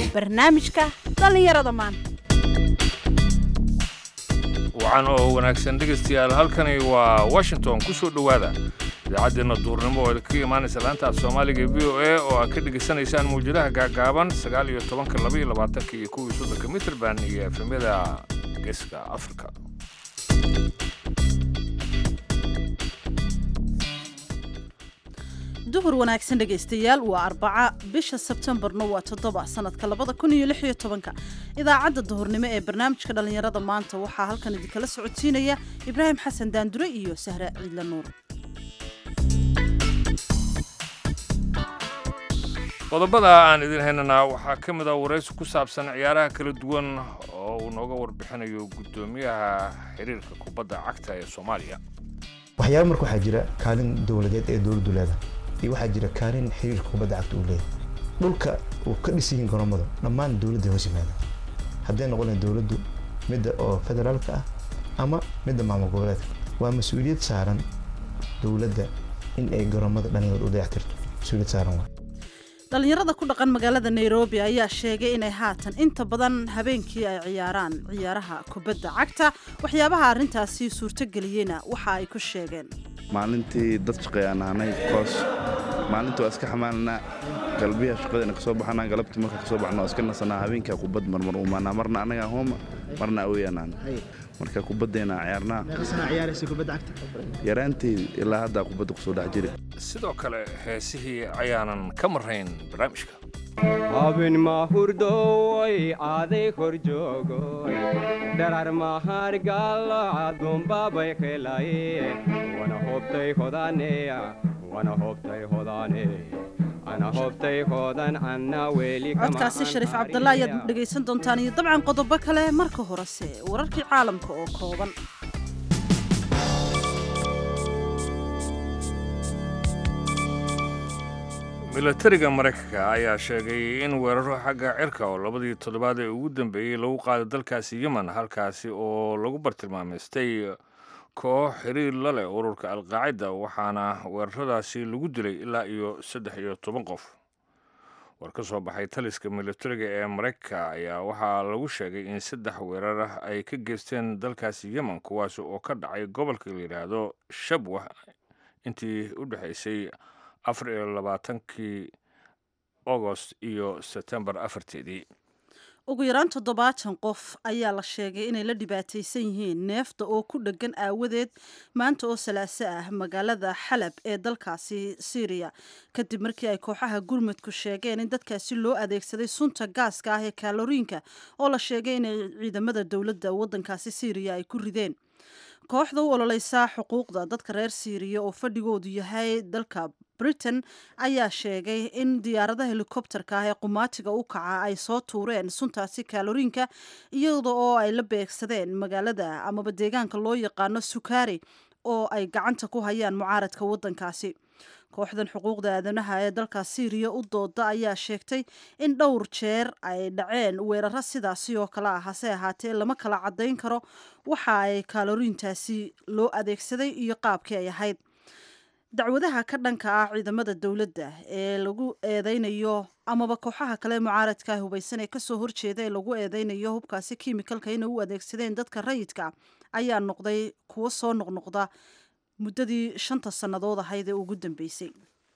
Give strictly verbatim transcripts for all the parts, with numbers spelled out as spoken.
barnaamijka dhalinyarada maanta. waxaan oo wanaagsan dhegeystayaal halkani waa Washington ku soo dhawaada idaacaddeena duurnimo oo ka imaanaysa laanta Soomaaliga V O A oo aad ka dhageysanaysaan muujadaha gaagaaban sagaal iyo toban laba iyo labaatan iyo kow iyo soddon mitir baan iyo F M-yada Geeska Afrika. duhur wanaagsan dhegeystayaal waa arbaca bisha Sebtembarna waa toddoba sanadka labada kun iyo lix iyo tobanka. idaacadda duhurnimo ee barnaamijka dhalinyarada maanta waxaa halkan idinkala socodsiinaya Ibraahim Xasan Daandure iyo Sahra Ciidla Nuur. qodobada aan idin haynana waxaa ka mid ah waraysi ku saabsan ciyaaraha kala duwan oo uu nooga warbixinayo gudoomiyaha xiriirka kubadda cagta ee Soomaaliya. waxyaabo marka waxaa jira kaalin dawladeed ee dawladdu leedahay iyo waxaa jira kaalin xiriirka kubadda cagta uu leeyahay. dhulka uu ka dhisan yahay garoomada dhammaan dawladda hoos yimaada hadday noqonayso dawladdu midda oo federaalka ah ama midda maamul goboleedka waa mas'uuliyad saaran dawladda in ay garoomada dhalinyarada u dayactirto mas'uuliyad saaran waa. dhalinyarada ku dhaqan magaalada Nairobi ayaa sheegay inay haatan inta badan habeenkii ay ciyaaraan ciyaaraha kubadda cagta. waxyaabaha arintaasi suurtageliyena waxa ay ku sheegeen maalintii dad shaqeeyaan aanay koos maalintii waa iska xamaalna galbiya shaqadeena ka soo baxana galabtii marka ka soo baxno iska nasanaa habeenka kubad marmar u maana marna anaga hooma marna aweenaan marka kubaddeena ciyaarna meeqsana ciyaaraysa kubadda cagta yaraantii ilaa hadda kubadda ku soo dhax jiray. sidoo kale heesihii ayaanan ka marrayn barnaamijka. habeen ma hurdoy aaday kor joogoy darar ma hargal adumba bay khelay wana hobtay hodaneya wana hobtay hodane ana hobtay hodan anna weeli kama codkaasi Shariif Cabdullaahi ayaad dhageysan doontaan iyo dabcan qodobo kale marka horese wararkii caalamka oo kooban. milatariga Mareykanka ayaa sheegay in weeraro xagga cirka oo labadii toddobaad ee ugu dambeeyay lagu qaaday dalkaasi Yemen halkaasi oo lagu bartilmaameystay koox xiriir la leh ururka Al-Qaacida waxaana weeraradaasi lagu dilay ilaa iyo saddex iyo toban qof. war ka soo baxay taliska milatariga ee Mareykanka ayaa waxaa lagu sheegay in saddex weerar ay ka geysteen dalkaasi Yemen kuwaas oo ka dhacay gobolka la yiraahdo Shabwah intii u dhaxaysay afar iyo labaatankii August iyo September afarteedii. ugu yaraan toddobaatan qof ayaa la sheegay inay la dhibaataysan yihiin neefta oo ku dhagan aawadeed maanta oo salaaso ah magaalada Xalab ee dalkaasi Syria kadib markii ay kooxaha gurmadku sheegeen in dadkaasi loo adeegsaday sunta gaaska ah ee kaloriinka oo la sheegay in ciidamada dawladda waddankaasi Syria ay ku rideen. kooxda u ololeysa xuquuqda dadka reer Syria oo fadhigoodu yahay dalka Britain ayaa sheegay in diyaaradaha helikobtarka ah ee qumaatiga u kaca ay soo tuureen suntaasi kaloriinka iyadoo oo ay la beegsadeen magaalada amaba deegaanka loo yaqaano Sukari oo ay gacanta ku hayaan mucaaradka waddankaasi. kooxdan xuquuqda aadanaha ee dalka Syria u dooda ayaa sheegtay in dhowr jeer ay dhaceen weeraro sidaasi oo kale ah hase ahaatee lama kala cadeyn karo waxa ay kaloriintaasi loo adeegsaday iyo qaabkii ay ahayd. dacwadaha ka dhanka ah ciidamada dawladda ee lagu eedeynayo amaba kooxaha kale mucaaradka hubaysan ee kasoo horjeeda ee lagu eedeynayo hubkaasi kiimikalka inay u adeegsadeen dadka rayidka ayaa noqday kuwo soo noqnoqda muddadii shanta sannadood ahayd ee ugu dambeysay.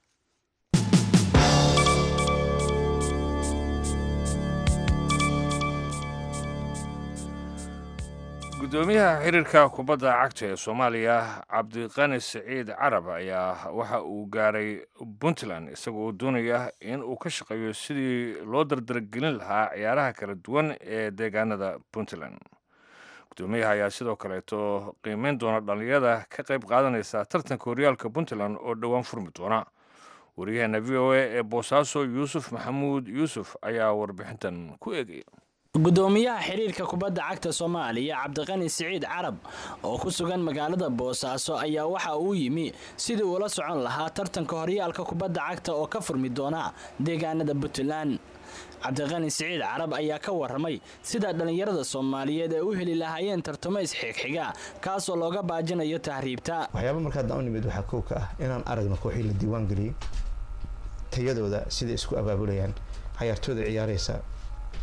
gudoomiyaha xiriirka kubadda cagta ee Soomaaliya Cabdiqani Saciid Carab ayaa waxa uu gaaray Puntland isagoo doonaya in uu ka shaqeeyo sidii loo dardargelin lahaa ciyaaraha kala duwan ee deegaanada Puntland. gudoomiyaha ayaa sidoo kale to qiimeyn doona dhalinyarada ka qayb qaadanaysa tartanka horyaalka Puntland oo dhawaan furmi doona. wariyaha V O A ee Boosaaso Yuusuf Maxamuud Yuusuf ayaa warbixintan ku eegay. gudoomiyaha xiriirka kubadda cagta Soomaaliya Cabdiqani Saciid Carab oo ku sugan magaalada Boosaaso ayaa waxa uu yimi sidii uu la socon lahaa tartanka horyaalka kubadda cagta oo ka furmi doona deegaanada Puntland. Cabdiqani Saciid Carab ayaa ka warramay sida dhalinyarada Soomaaliyeed ay u heli lahaayeen tartamo isxigxiga kaas oo looga baajinayo tahriibta. waxyaabo marka daan nimid waxa koob ka ah inaan aragno kooxii la diiwaan galiyay tayadooda sida isku abaabulayaan ciyaartooyda ciyaaraysa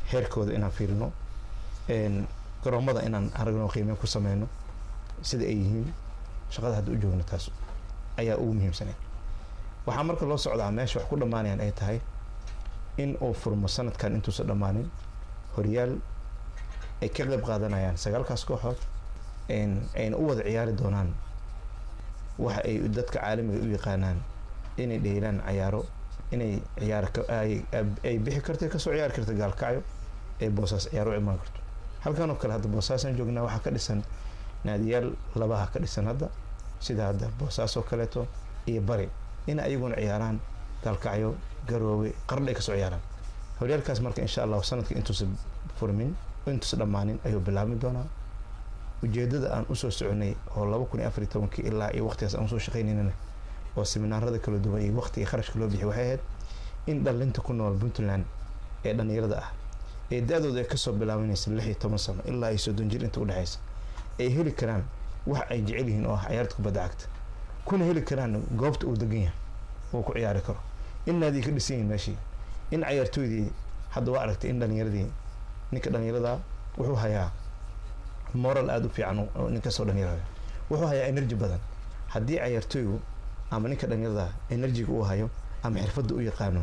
heerkooda inaan fiirino garoomada inaan aragno qiimeyn ku sameyno sida ay yihiin shaqada hadda u joogno taas ayaa ugu muhiimsaneed waxaa marka loo socdaa meesha wax ku dhammaanayaan ay tahay in uu furmo sanadkan intuusan dhammaanin horyaal ay ka qayb qaadanayaan sagaalkaas kooxood ayna u wada ciyaari doonaan waxa ay dadka caalamiga u yaqaanaan inay dheelaan ciyaaro inay ciyaar ay bixi karto kasoo ciyaari karto gaalkacyo ay boosaas ciyaaro imaan karto halkan oo kale hadda boosaasaan joognaa waxaa ka dhisan naadiyaal labaha ka dhisan hadda sida hadda boosaas oo kaleeto iyo bari in ayaguna ciyaaraan gaalkacyo garoowe qardhay kasoo ciyaaraan horyaalkaas marka insha allah sanadka intuusan furmin intuusan dhammaanin ayuu bilaabmi doonaa ujeedada aan usoo soconay oo laba kun iyo afar iyo tobankii ilaa iyo waqtigaas aan usoo shaqaynayna oo seminaarada kala duwan iyo waqti iyo kharashka loo bixiyay waxay ahayd in dhalinta ku nool Puntland ee dhalinyarada ah ee da-dooda ay kasoo bilaabanaysa lix iyo toban sano ilaa iyo soddon jir inta u dhaxaysa ay heli karaan wax ay jecel yihiin oo ah ciyaarta kubadda cagta kuna heli karaan goobta uu degan yahay oo ku ciyaari karo in naadi ka dhisan yihiin meeshii in ciyaartooydii hadda waa aragtay in dhalinyaradii ninka dhalinyarada wuxuu hayaa moral aad u fiican ninka soo dhalinyarada wuxuu hayaa energy badan haddii ciyaartooygu ama ninka dhalinyarada energy-ga uu hayo ama xirfadda u yaqaano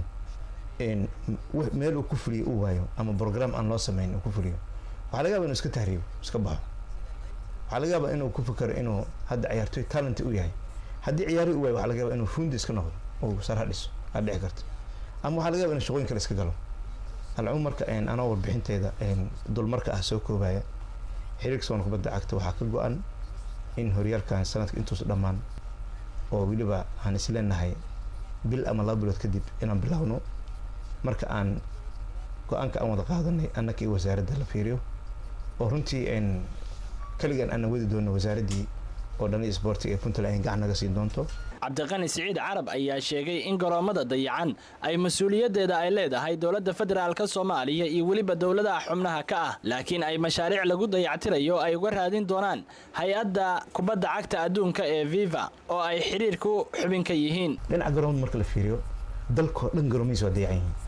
meel uu ku fuliyo uu waayo ama program aan loo sameyn uu ku fuliyo waxaa laga yaabaa inuu iska tahriibo iska baxo waxaa laga yaabaa inuu ku fikiro inuu hadda ciyaartooy talent u yahay haddii ciyaari u waayo waxaa laga yaabaa inuu fundi iska noqdo oo sar ha dhiso aad dhici karto ama waxaa laga yaabaa inuu shaqooyin kale iska galo alcumuum marka anoo warbixinteeda dulmarka ah soo koobaya xiriirka soon kubadda cagta waxaa ka go-an in horyaalkan sanadka intuusa dhammaan oo weliba aan isleenahay bil ama laba bilood kadib inaan bilaawno marka aan go-aanka aan wada qaadanay annaka iyo wasaaradda la fiiriyo oo runtii kaligan aan wadi doono wasaaraddii oo dhan isboortiga ee Puntland ay gacan naga siin doonto cabdiqani siciid carab ayaa sheegay in garoomada dayacan ay mas'uuliyadeeda ay leedahay dowladda federaalka Soomaaliya iyo waliba dowladaha xubnaha ka ah laakiin ay mashaariic lagu dayactirayo ay uga raadin doonaan hay'adda kubadda cagta adduunka ee FIFA oo ay xiriirku xubin ka yihiin dhinaca garoomada marka la fiiriyo dalka dhan garoomihiisa waa dayacan yihiin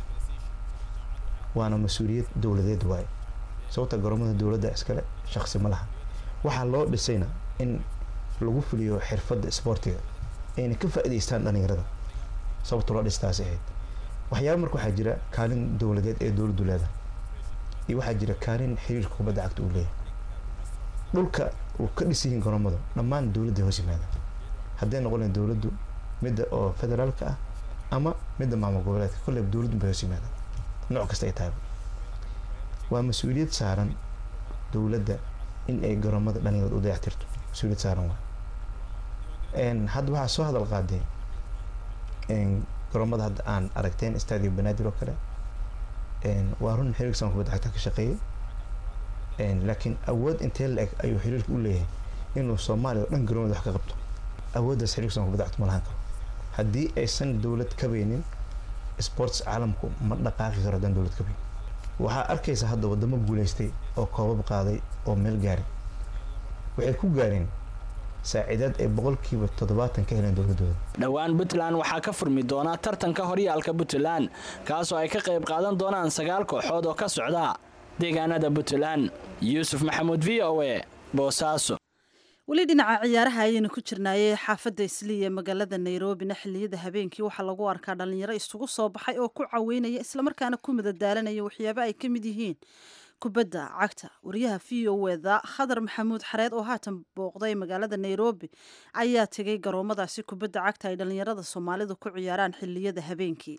waana mas'uuliyad dowladeed waay sababta garoomada dowladda iskale shakhsi ma laha waxaa loo dhisayna in lagu fuliyo xirfadda isboortiga ayna ka faa'iideystaan dhalinyarada sababta loo dhistaas ahayd waxyaabo marka waxaa jira kaalin dowladeed ee dowladdu leedahay iyo waxaa jira kaalin xiriirka kubadda cagta uu leeyahay dhulka uu ka dhisan yihiin garoomada dhammaan dowladda hoos yimaada hadday noqonayaan dowladdu midda oo federaalka ah ama midda maamul goboleedka kolley dowladdu bay hoos yimaada nooc kasta ay tahay waa mas'uuliyad saaran dowladda in ay garoomada dhalinyarada u dayactirto mas'uuliyad saaran waa hadda waxaa soo hadal qaaday garoomada hadda aan aragteen stadio banaadir oo kale waa run xiriirka soon kubadda cagta ka shaqeeyay laakiin awood intee la-eg ayuu xiriirka u leeyahay inuu Soomaaliya oo dhan garoomada wax ka qabto awooddaas xiriirka soon kubadda cagta ma lahan karo haddii aysan dowlad kabaynin sports caalamku ma dhaqaaqi karo haddaan dowlad kabayn waxaa arkaysa hadda wadamo guulaystay oo koobab qaaday oo meel gaaray waxay ku gaareen saaciidad ay boqolkiiba toddobaatan ka heleen dowladooda dhawaan Puntland waxaa ka furmi doona tartanka horyaalka Puntland kaas oo ay ka qayb qaadan doonaan sagaal kooxood oo ka socda deegaanada Puntland Yuusuf Maxamuud V O A Boosaaso weli dhinaca ciyaaraha ayaynu ku jirnaayay xaafadda Isliya ee magaalada Nairobi xilliyada habeenkii waxaa lagu arkaa dhalinyaro isugu soo baxay oo ku caweynaya isla markaana ku madadaalanaya waxyaabo ay ka mid yihiin kubadda cagta wariyaha V O A-da Khadar Maxamuud Xareed oo haatan booqday magaalada Nairobi ayaa tagay garoomadaasi kubadda cagta ay dhalinyarada Soomaalidu ku ciyaaraan xilliyada habeenkii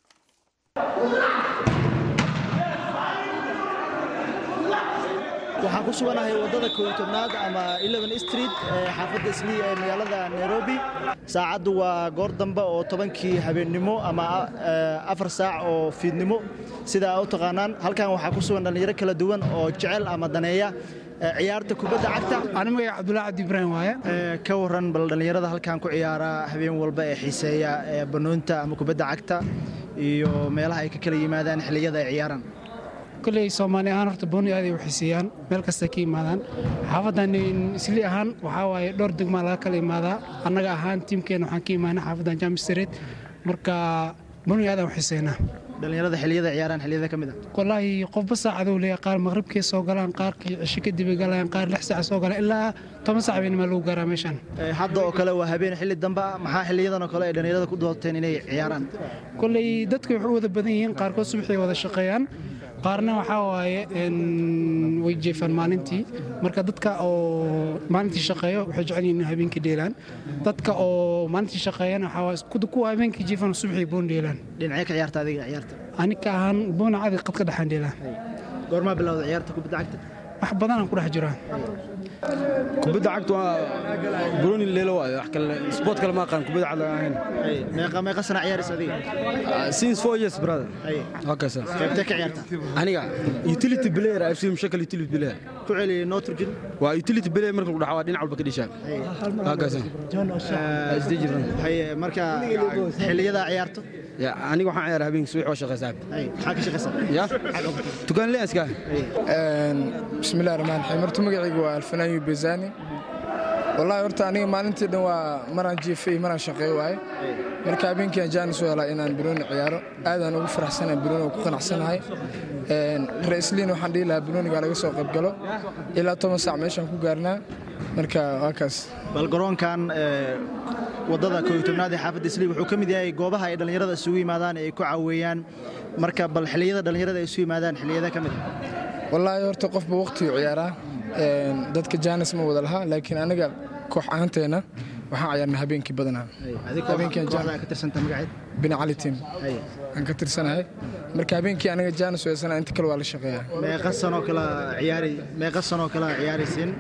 waxaan ku suganahay wadada kow-iyo-tobnaad ama eleven street ee xaafadda Isliya ee magaalada Nairobi saacadu waa goor dambe oo tobankii habeennimo ama afar saac oo fiidnimo sida aad u taqaanaan halkan waxaa ku sugan dhalinyaro kala duwan oo jecel ama daneeya ciyaarta kubadda cagta aniga magaca Cabdullaahi Cabdi Ibrahim waaye ka waran bal dhalinyarada halkan ku ciyaara habeen walba ee xiiseeya banoonta ama kubadda cagta iyo meelaha ay ka kala yimaadaan xilliyada ay ciyaaraan kulley Soomaali ahaan horta booni aad ay u xiiseeyaan meel kasta ka yimaadaan xaafadan Isli ahaan waxa waaye dhowr degmo laga kala imaadaa annaga ahaan tiimkeena waxaan ka imaanaa xaafadan James Street marka booni aad u xiiseeyna dhalinyarada xilliyada ciyaaraan xilliyada ka mid ah wallaahi qofba saacaduu leeyahay qaar maqribkii soo galaan qaar cisho kadib galaan qaar lix saac soo galaan ilaa toban saac bayna lagu gaaraa meeshan hadda oo kale waa habeen xilli dambe maxaa xilliyadan oo kale ay dhalinyarada ku doorteen inay ciyaaraan kolley dadku waxay wada badan yihiin qaarkood subaxii wada shaqeeyaan qaarna waxaa waaye way jeefaan maalintii marka dadka oo maalintii shaqeeyo waxay jecel yihiin habeenkii dheelaan dadka oo maalintii shaqeeyana waxaa waaye kuwa habeenkii jeefaan subaxii boon dheelaan dhinacyo ka ciyaarta adiga ciyaarta aniga ahaan boona cadi qadka dhaxan dheelaan goormaa bilowda ciyaarta kubadda cagta wax badan aan ku dhex jiraa kubadda cagta waa buruuni leelo waaye wax kale sport kale ma aqaan kubadda cagta ahayn meeqa meeqa sana ciyaaris adiga since four years brother okay sir qaybta ka ciyaarta aniga utility player af sim shakal utility player ku celi no turjin waa utility player marka lagu dhaxaa dhinac walba ka dhishaa okay sir isdijiran hay marka xilliyada ciyaarto ya aniga waxaan ciyaaraa habeenkii subax waa shaqaysaa hay maxaa ka shaqaysaa ya tukaan leeyaska een bismillaahir rahmaanir rahiim martu magacaygu waa alfanaan yubezani wallahi horta aniga maalintii dhan waa maraan jiifay maraan shaqeey waay marka habeenkii aan jaanis u helay inaan birooni ciyaaro aad aan ugu faraxsanahay birooni oo ku qanacsanahay een raisliin waxaan dhihi lahaa birooniga laga soo qayb galo ilaa toban saac meeshaan ku gaarnaa marka waa kaas bal garoonkan wadada kooytobnaad ee xaafadda Islii wuxuu kamid yahay goobaha ay dhalinyarada isugu yimaadaan ee ku caawiyaan marka bal xilliyada dhalinyarada ay isugu yimaadaan xilliyada kamid wallahi horta qofba waqti uu ciyaaraa een dadka jaanis ma wada laha laakiin aniga koox ahaanteena waxaan ciyaarnaa habeenkii badanaa habeenkii jaanis ka tirsantaa magaceed bin cali team aan ka tirsanahay marka habeenkii aniga jaanis weesana inta kale waa la shaqeeyaa meeqa sano kala ciyaari meeqa sano kala ciyaaraysin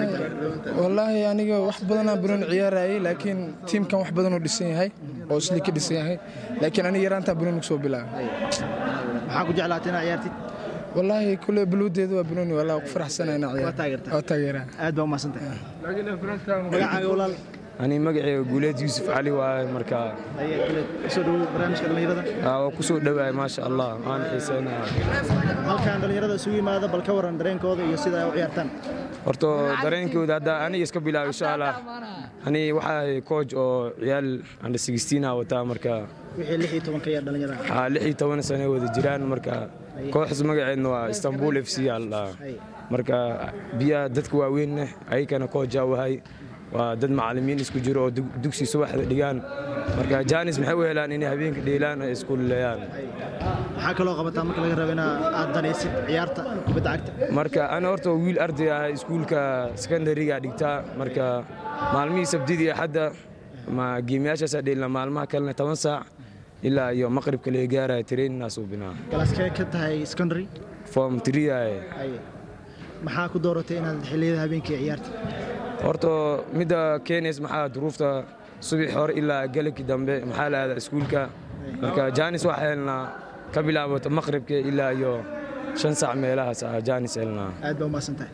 wallahi aniga wax badan aan buruun ciyaarayay laakiin teamkan wax badan oo dhisan yahay oo isli ka dhisan yahay laakiin aniga yaraanta buruun soo bilaabay maxaa ku jeclaatay inaad ciyaartid wallahi kullu buluudeedu waa buruun wallahi ku faraxsanahay inaad ciyaarto waa taageeraa aad baa u mahadsantahay magacaaga walaal ani magacayga guuleed yuusuf cali waaye marka soo dhaw barnaamijka dhalinyarada waa ku soo dhawaay maasha Allah aan xiiseynahay halkaan dhalinyarada isugu yimaada bal ka waran dareenkooda iyo sida ay u ciyaartaan horto dareenkooda hadda aniga iska bilaabo insha Allah ani waxa coach oo ciyaal under sixteen ah wata marka wixii lix iyo toban ka yar dhalinyarada ah lix iyo toban sano wada jiraan marka kooxda magaceedna waa Istanbul F C Allah marka biya dadka waaweyn ayagana coach wahay waa dad macallimiin isku jiro oo dugsi subaxda dhigaan marka jaanis maxay u helaan inay habeenkii dheelaan iskuul leeyaan waxa kale oo qabataa marka laga rabo in aad danaysid ciyaarta kubadda cagta marka ana horta wiil arday ah iskuulka secondary-ga dhigtaa marka maalmihii sabtidii hadda ma geemiyaashaas dheelna maalmaha kalena toban saac ilaa iyo maqribka la gaaray traininaas u binaa kalaaskee ka tahay secondary form three ay maxaa ku dooratay inaad xilliyada habeenkii ciyaarta horta midda keenays maxaa duruufta subax hore ilaa galabkii dambe maxaa la aadaa iskuulka marka jaanis waxaa helnaa ka bilaabato maqribka ilaa iyo shan saac meelahaas ah jaanis helnaa aad baa u mahadsantahay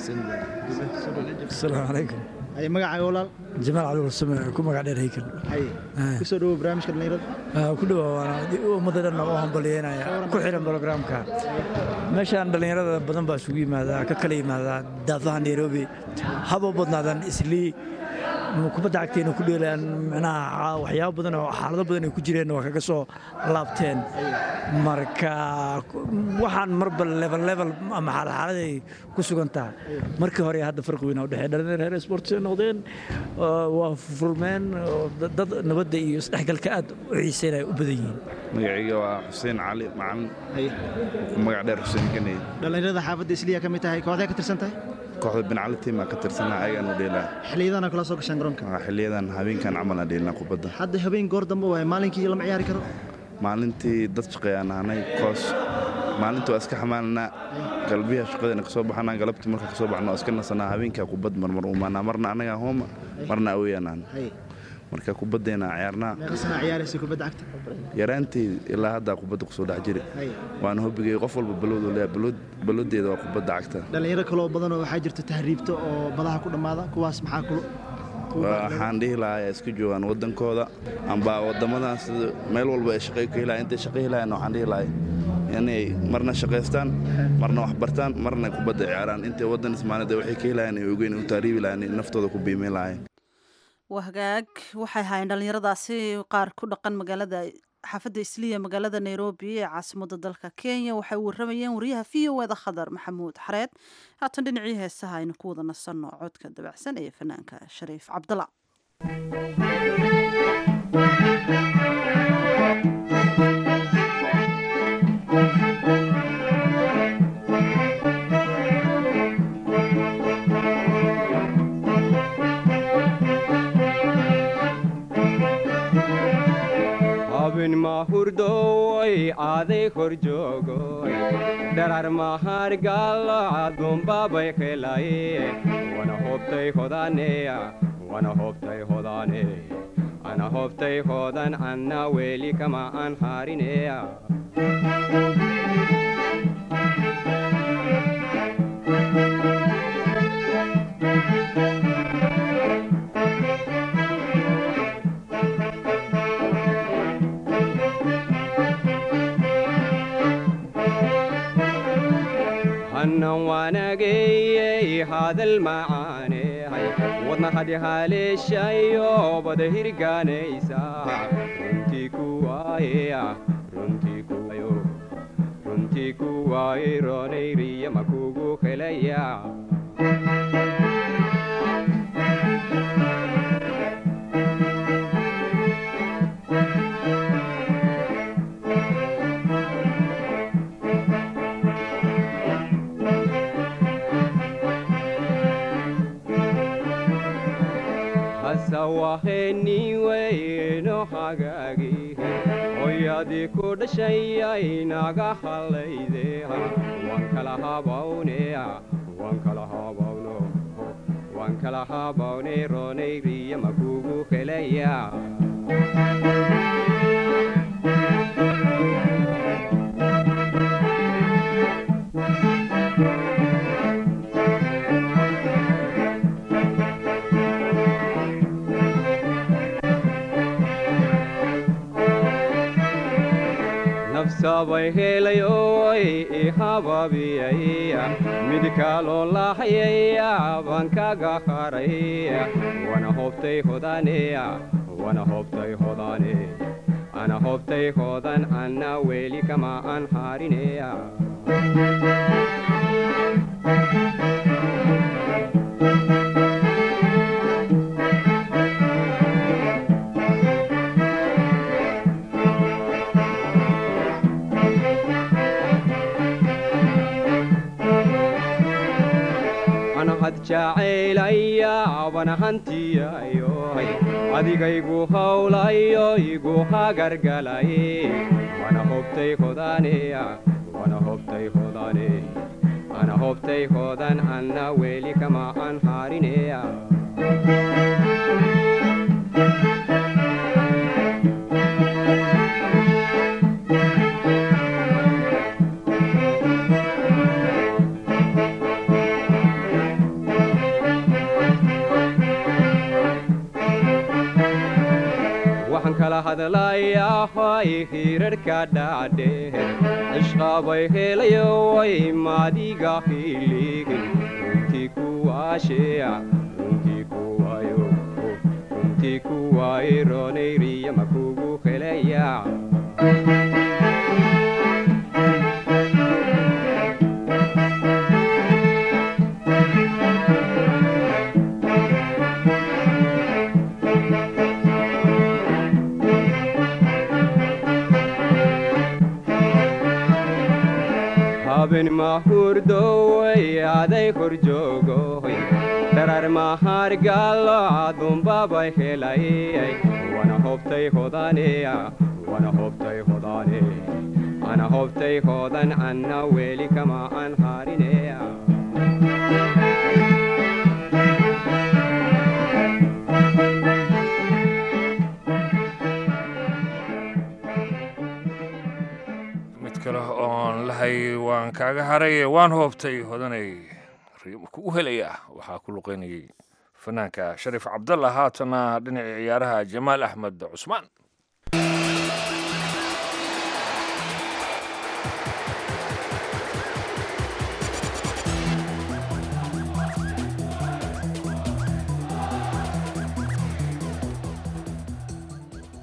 asalaamu calaykum ay magacaaga walaal jamaal cali warsame ku magac dheer haykan ku soo dhawow barnaamijka dhalinyarada ku dhawaana ummadda dhan oo hambalyeynaya ku xiran programka meeshaan dhalinyarada badan baa isugu yimaadaa ka kala yimaadaa daafaha nairobi haba badnaadaan islii kubadda cagteena ku dheelaan micnaha waxyaabo badan oo xaalado badan ay ku jireen waa kaga soo laabteen marka waxaan marba level level ama xaalad ay ku sugan tahay markii hore hadda farqi weyn u dhexeeya dhalinyarada reer sports ay noqdeen waa furmeen dad nabadda iyo isdhexgalka aad u xiiseynaya u badan yihiin magacayga waa xuseen cali macalin magac dheer xuseen kanay dhalinyarada xaafadda isliya ka mid tahay kooxdee ka tirsan tahay kooxda bin cali team ka tirsanaa ayagaan u dheelaa xilliyadana kala soo gashaan garoonka waa xilliyadan habeenkan camal aan dheelnaa kubadda hadda habeen goor dambe waay maalinkii lama ciyaari karo maalintii dad shaqeeyaan ahanay koos maalintii waa iska xamaalanaa galbiyaha shaqadeena ka soo baxanaa galabtii marka ka soo baxno iska nasanaa habeenkaa kubad marmar umaanaa marna annagaa hooma marna aweeyanaan marka kubaddeena ciyaarnaa meeqa sana ciyaaraysa kubadda cagta yaraantii ilaa hadda kubadda ku soo dhex jiri waan hobigay qof walba balowdu leeyahay balowd balowdeeda waa kubadda cagta dhalinyaro kale oo badan oo waxaa jirta tahriibto oo badaha ku dhammaada kuwaas maxaa ku waxaan dhihi lahaa iska joogaan wadankooda amba wadamadan sida meel walba ay shaqay ka helayaan intay shaqay helayaan waxaan dhihi lahaa inay marna shaqaystaan marna wax bartaan marna kubadda ciyaaraan intay wadan Soomaaliyeed waxay ka helayaan ay ogeyn u taariibi lahayn naftooda ku biimeyn lahayn wahagaag waxay ahaayeen dhalinyaradaasi qaar ku dhaqan magaalada xaafadda isliya magaalada nairobi ee caasimadda dalka kenya waxay waramayeen wariyaha v o eda khadar maxamuud xareed. haatan dhinacii heesaha aynu ku wada nasanno codka dabacsan ee fanaanka shariif cabdalla. abin mahurdoy aaday kor joogoy dharar mahar galaadunbabay helaye wana hobtay hodaneya wana hobtay hodane ana hobtay hodan anna weli kama an harineya hannan waanageyey hadal macaane wadna hadhi haleeshayo bada hirgaanaysa runtii kuwaaye runtii kuwayo runtii kuwaaye roonayriya makugu helaya waheniweyno hagaagi hoyadii ku dhashayay naga halayde waan kala habawneya waan kala habawno waan kala habawne roonayriya makugu helaya sabay helayoy ihababiyaya mid kaloo lahayaya baan kaga haraya wana hobtay hodaneya wana hobtay hodane ana hobtay hodan anna weli kama an harineya jacaylaya bana hantiyayo adigaygu hawlayo igu hagargalaye wana hobtay hodaneya wana hobtay hodane ana hobtay hodan anna weli kama an harineya hadlayahay hirarka dhacde ishqabay helayoy maadiga hiligin runtii kuwaasheya runtii kuwayo runtii kuwaay roonayriya makugu helaya abin mahurdoy aaday kor joogoy dharar mahar galaadunbabay helay wana hobtay hodaneya wana hobtay hodane ana hobtay hodan anna weli kama an harineya waan kaaga haray waan hoobtay hodanay kugu helaya waxaa ku luqeynayay fanaanka shariif cabdalla. haatana dhinaca ciyaaraha jamaal axmed cusmaan.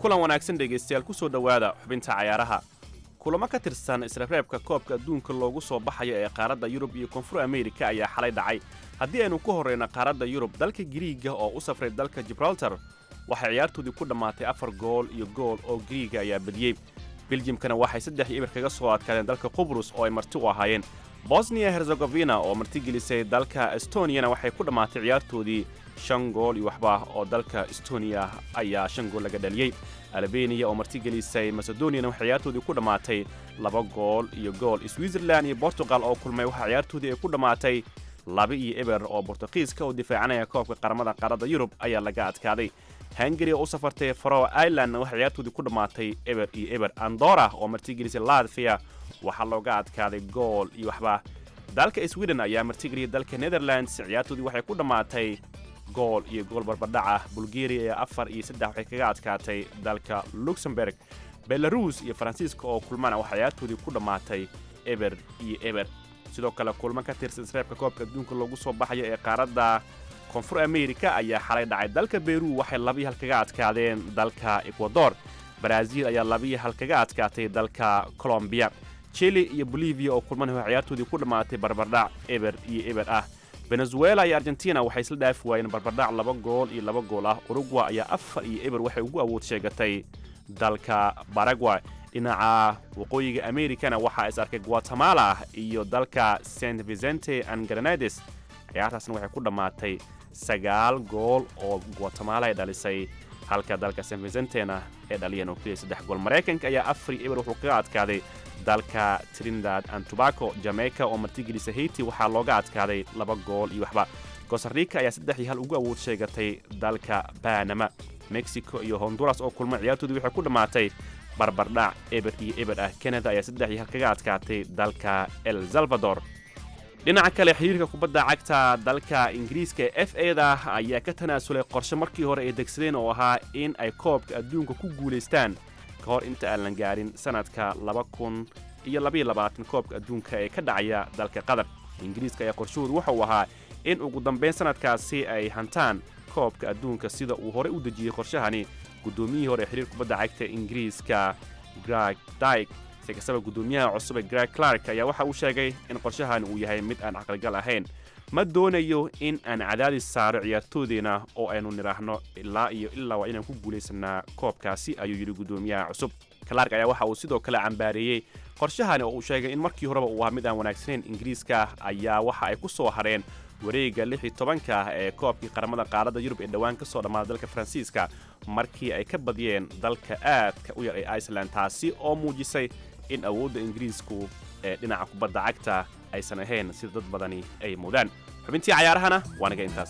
kulan wanaagsan dhegaystayaal ku soo dhowaada xubinta cayaaraha kulamo ka tirsan isreebreebka koobka adduunka loogu soo baxayo ee qaaradda yurub iyo koonfur ameerika ayaa xalay dhacay haddii aynu ku horrayno qaaradda yurub dalka giriiga oo u safray dalka gibraltar waxay ciyaartoodii ku dhammaatay afar gool iyo gool oo giriiga ayaa badiyey beljimkana waxay saddex iyo ibir kaga soo adkaadeen dalka qubrus oo ay marti u ahaayeen bosniya herzegovina oo martigelisay dalka estoniyana waxay ku dhammaatay ciyaartoodii shan gool iyo waxba oo dalka estoniya ayaa shan gool laga dhaliyey albeniya oo martigelisay macedoniyana waxay ciyaartoodii ku dhammaatay laba gool iyo gool switzerland iyo portugal oo kulmay waxaa ciyaartoodii ay ku dhammaatay laba iyo eber oo bortuqiiska oo difaacanaya koobka qaramada qaaradda yurub ayaa laga adkaaday hungary oo u safartay faroe island waxay ciyaartoodii ku dhammaatay eber iyo eber andorra oo martigelisay latvia waxaa looga adkaaday gool iyo waxba dalka sweden ayaa martigeliyay dalka netherlands ciyaartoodii waxay ku dhammaatay gool iyo gool barbadhac ah bulgaria ee afar iyo saddex waxay kaga adkaatay dalka luxemburg belarus iyo faransiiska oo kulmana waxaa ciyaartoodii ku dhammaatay eber iyo eber sidoo kale kulmo ka tirsan isreebka koobka adduunka loogu soo baxayo ee qaaradda koonfur ameerika ayaa xalay dhacay dalka beru waxay labiyo hal kaga adkaadeen dalka ecuador brazil ayaa labiyo hal kaga adkaatay dalka colombiya chile iyo bolivia oo kulmana waxay ciyaartoodii ku dhammaatay barbardhac eber iyo eber ah venezuela iyo argentina waxay isla dhaafi waayeen barbardhac laba gool iyo laba gool ah uruguay ayaa afar iyo eber waxay ugu awood sheegatay dalka baragway dhinaca waqooyiga amerikana waxaa is arkay guatemala iyo dalka saint vicente and grenades ciyaartaasna waxay ku dhammaatay sagaal gool oo guatemala ay dhalisay halka dalka saint vicentena ay dhaliyeen oo keliya saddex gool maraykanka ayaa afar iyo eber wuxuu kaga adkaaday dalka trinidad and tobago jamaica oo martigelisa haiti waxaa looga adkaaday laba gool iyo waxba costarrica ayaa saddex iyo hal ugu awood sheegatay dalka panama mexico iyo honduras oo kulma ciyaartoodii waxay ku dhammaatay barbardhac eber iyo eber ah canada ayaa saddex iyo hal kaga adkaatay dalka el salvador dhinaca kale xiriirka kubadda cagta dalka ingiriiska ee f a da ayaa ka tanaasulay qorshe markii hore ay degsadeen oo ahaa in ay koobka adduunka ku guulaystaan ka hor inta aan la gaarin sanadka laba kun iyo labaiyo labaatan koobka adduunka ee ka dhacaya dalka qatar ingiriiska ayaa qorshahoodu waxa uu ahaa in ugu dambayn sanadkaasi ay hantaan koobka adduunka sida uu hore u dejiyey qorshahani guddoomiyihii hore ee xiriir kubadda cagta ingiriiska greg dyke si kastaba guddoomiyaha cusub ee greg clark ayaa waxa uu sheegay in qorshahani uu yahay mid aan caqligal ahayn ma doonayo in aan cadaadis saaro ciyaartoodeena oo aynu nidhaahno ilaa iyo ilaa waa inaan ku guulaysanaa koobkaasi ayuu yidhi guddoomiyaha cusub clark ayaa waxa uu sidoo kale cambaareeyey qorshahani oo uu sheegay in markii horeba uu ahaa mid aan wanaagsanayn ingiriiska ayaa waxa ay ku soo hareen wareegga lix iyo tobanka ee koobkii qaramada qaaradda yurub ee dhowaan ka soo dhammaaday dalka faransiiska markii ay ka badiyeen dalka aadka u yar ee iceland taasi oo muujisay in awoodda ingiriisku ee dhinaca kubadda cagta aysan ahayn sida dad badani ay moodaan xubintii cayaarahana waa naga intaas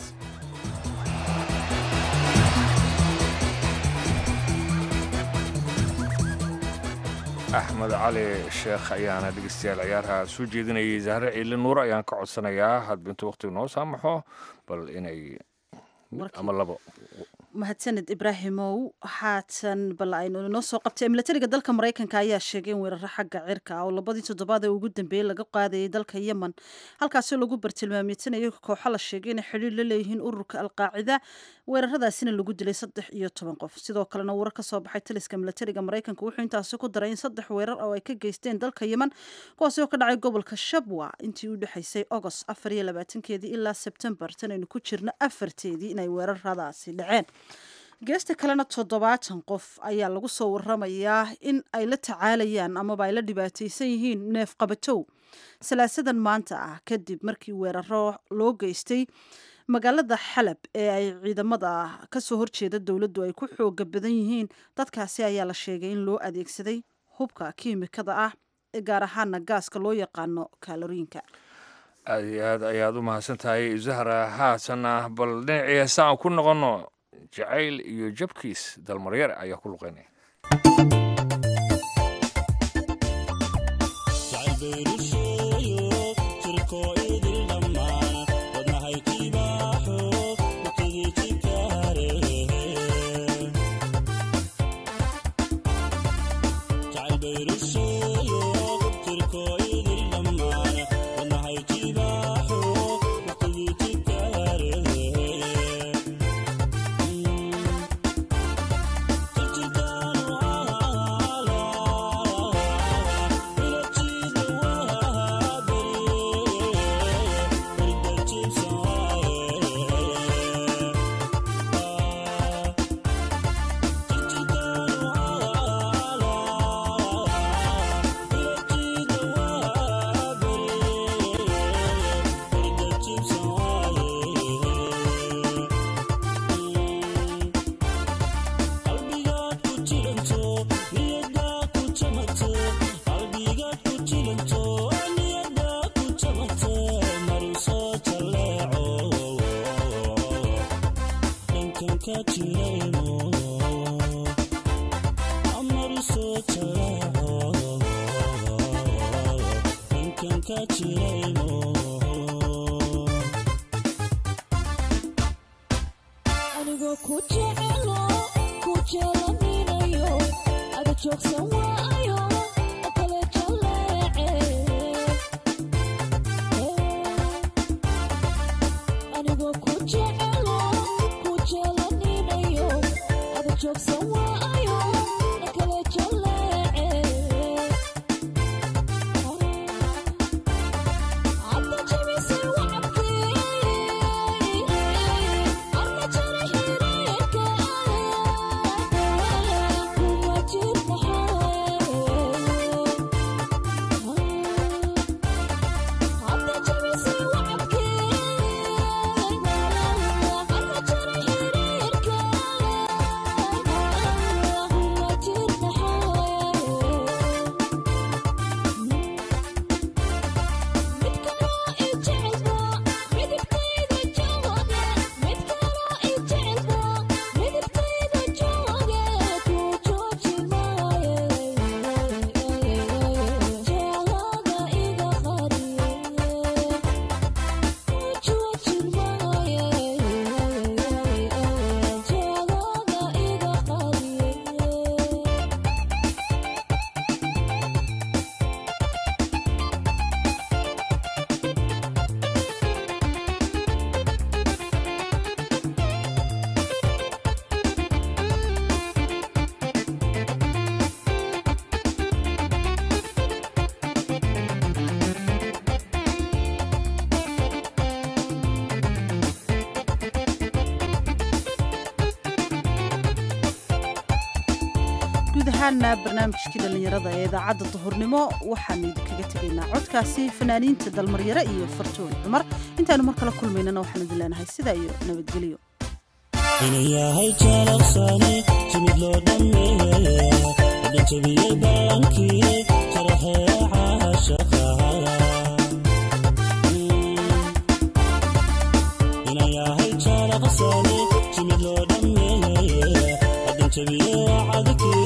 axmed cali sheekh ayaana dhegeystayaal ciyaaraha soo jeedinayay zahre ciili nuur ayaan ka codsanayaa hadba intuu waqtigu noo saamaxo bal inay ama labo mahadsaned ibraahimow haatan bal aynu inoo soo qabtay milatariga dalka maraykanka ayaa sheegay in weeraro xagga cirka ah oo labadii toddobaad ee ugu dambeeyey laga qaadayay dalka yemen halkaasoo lagu bartilmaameysanayay kooxo la sheegay inay xidhiir la leeyihiin ururka alqaacida weeraradaasina lagu dilay saddex iyo toban qof sidoo kalena warar ka soo baxay taliska milatariga maraykanka wuxuu intaasi ku daray in saddex weerar oo ay ka geysteen dalka yemen kuwaasi oo ka dhacay gobolka shabwa intii u dhexaysay agost afar iyo labaatankeedii ilaa sebtembar tan aynu ku jirno afarteedii inay weeraradaasi dhaceen geesta kalena toddobaatan qof ayaa lagu soo waramayaa in ay la tacaalayaan amaba ay la dhibaataysan yihiin neef qabatow salaasadan maanta ah kadib markii weeraro loo geystay magaalada xalab ee ay ciidamada kasoo horjeeda dowladdu ay ku xooga badan yihiin dadkaasi ayaa la sheegay in loo adeegsaday hubka kiimikada ah gaar ahaana gaaska loo yaqaano kaaloriinka aad iyo aad ayaad u mahadsan tahay zahra haasana bal dhinacii heesa aan ku noqono jacayl iyo jabkiis dalmaryar ayaa ku luqaynaya Down. barnaamijkii dhallinyarada ee idaacadda duhurnimo waxaanu idinkaga tegaynaa codkaasi fanaaniinta dalmaryare iyo fartoon cumar intaanu mar kala kulmaynana waxaan idin leenahay sidaa iyo nabadgelyo inayahay jalaqsane jimid loo dhammeeye dhajabiyey ballankii jaraxeeca shaqaha inayahay jalaqsane jimid loo dhammeeye dhajabiyey wacadkii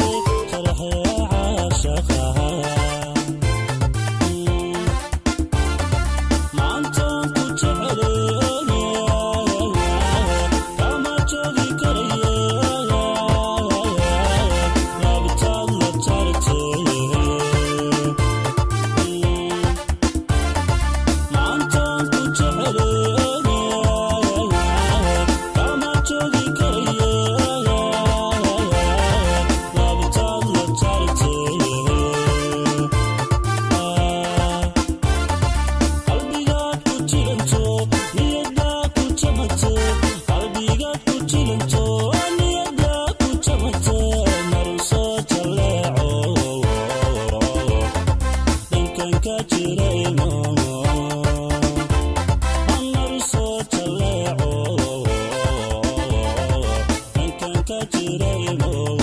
Tirei